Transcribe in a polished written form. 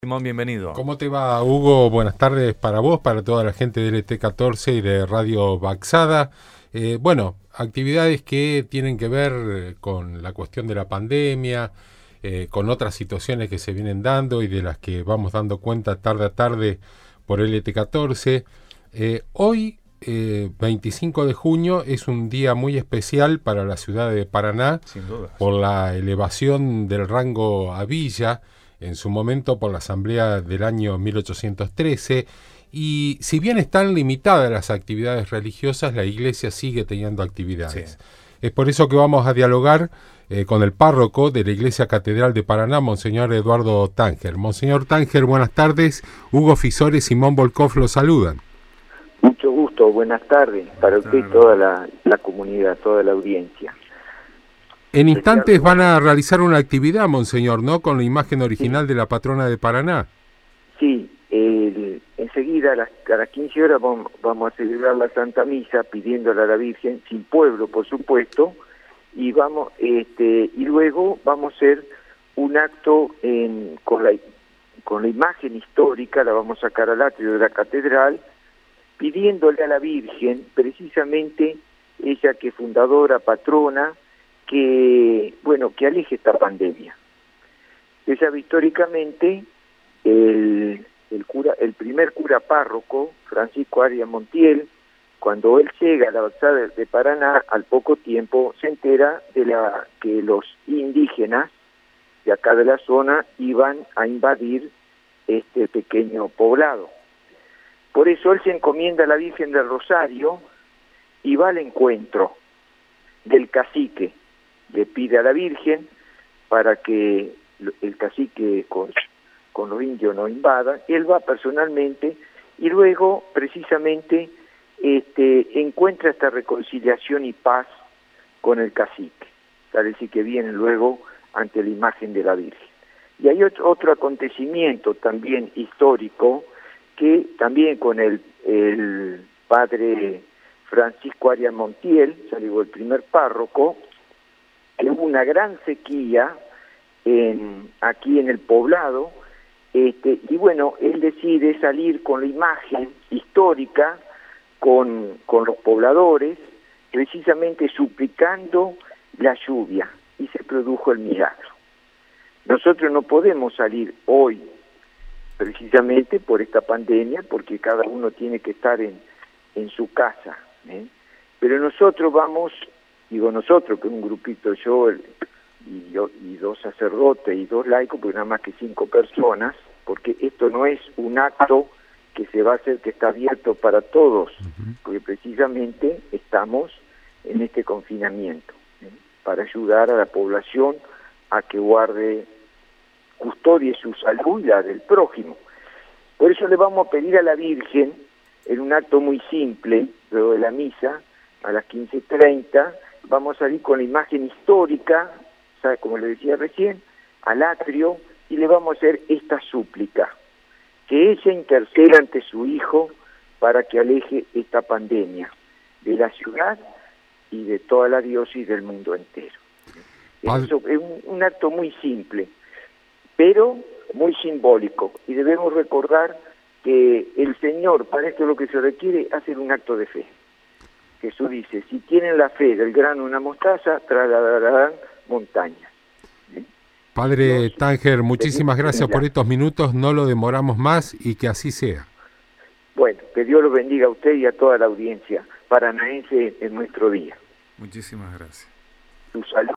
Simón, bienvenido. ¿Cómo te va, Hugo? Buenas tardes para vos, para toda la gente de LT14 y de Radio Baxada. Actividades que tienen que ver con la cuestión de la pandemia, con otras situaciones que se vienen dando y de las que vamos dando cuenta tarde a tarde por LT14. Hoy, 25 de junio, es un día muy especial para la ciudad de Paraná, Sin duda, por la elevación del rango a villa, en su momento por la Asamblea del año 1813, y si bien están limitadas las actividades religiosas, la Iglesia sigue teniendo actividades. Sí. Es por eso que vamos a dialogar con el párroco de la Iglesia Catedral de Paraná, Monseñor Eduardo Tánger. Monseñor Tánger, buenas tardes. Hugo Fisore y Simón Volkov lo saludan. Mucho gusto, buenas tardes para usted y toda la comunidad, toda la audiencia. En instantes van a realizar una actividad, Monseñor, ¿no? Con la imagen original de la patrona de Paraná. Sí, enseguida a las 15 horas vamos a celebrar la Santa Misa pidiéndole a la Virgen, sin pueblo por supuesto, y luego vamos a hacer un acto con la imagen histórica, la vamos a sacar al atrio de la catedral, pidiéndole a la Virgen, precisamente ella que es fundadora, patrona, que aleje esta pandemia. Se sabe históricamente el primer cura párroco, Francisco Arias Montiel, cuando él llega a la Baxada de Paraná, al poco tiempo se entera que los indígenas de acá de la zona iban a invadir este pequeño poblado. Por eso él se encomienda a la Virgen del Rosario y va al encuentro del cacique. Le pide a la Virgen para que el cacique con los indios no invada. Él va personalmente y luego precisamente encuentra esta reconciliación y paz con el cacique. Parece que viene luego ante la imagen de la Virgen. Y hay otro acontecimiento también histórico que también con el padre Francisco Arias Montiel, salió el primer párroco, que hubo una gran sequía aquí en el poblado, y bueno, él decide salir con la imagen histórica, con los pobladores, precisamente suplicando la lluvia, y se produjo el milagro. Nosotros no podemos salir hoy, precisamente por esta pandemia, porque cada uno tiene que estar en su casa, pero nosotros vamos, digo nosotros, que es un grupito, yo y dos sacerdotes y dos laicos, porque nada más que 5 personas, porque esto no es un acto que se va a hacer, que está abierto para todos, porque precisamente estamos en este confinamiento, para ayudar a la población a que custodie su salud y la del prójimo. Por eso le vamos a pedir a la Virgen, en un acto muy simple, luego de la misa, a las 15:30, vamos a salir con la imagen histórica, ¿sabe? Como le decía recién, al atrio, y le vamos a hacer esta súplica, que ella interceda ante su Hijo para que aleje esta pandemia de la ciudad y de toda la diócesis del mundo entero. Eso es un acto muy simple, pero muy simbólico, y debemos recordar que el Señor, para esto lo que se requiere, hacer un acto de fe. Jesús dice, si tienen la fe del grano de una mostaza, trasladarán montañas. Padre Tánger, muchísimas gracias por estos minutos, no lo demoramos más y que así sea. Bueno, que Dios lo bendiga a usted y a toda la audiencia paranaense en nuestro día. Muchísimas gracias. Tu salud.